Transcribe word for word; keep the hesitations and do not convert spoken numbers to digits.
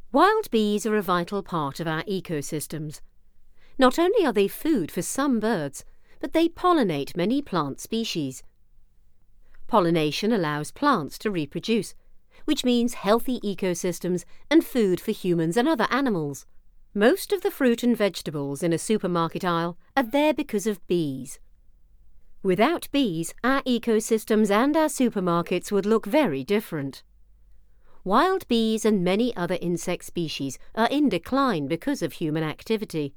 Wild bees are a vital part of our ecosystems. Not only are they food for some birds, but they pollinate many plant species. Pollination allows plants to reproduce, which means healthy ecosystems and food for humans and other animals. Most of the fruit and vegetables in a supermarket aisle are there because of bees. Without bees, our ecosystems and our supermarkets would look very different. Wild bees and many other insect species are in decline because of human activity.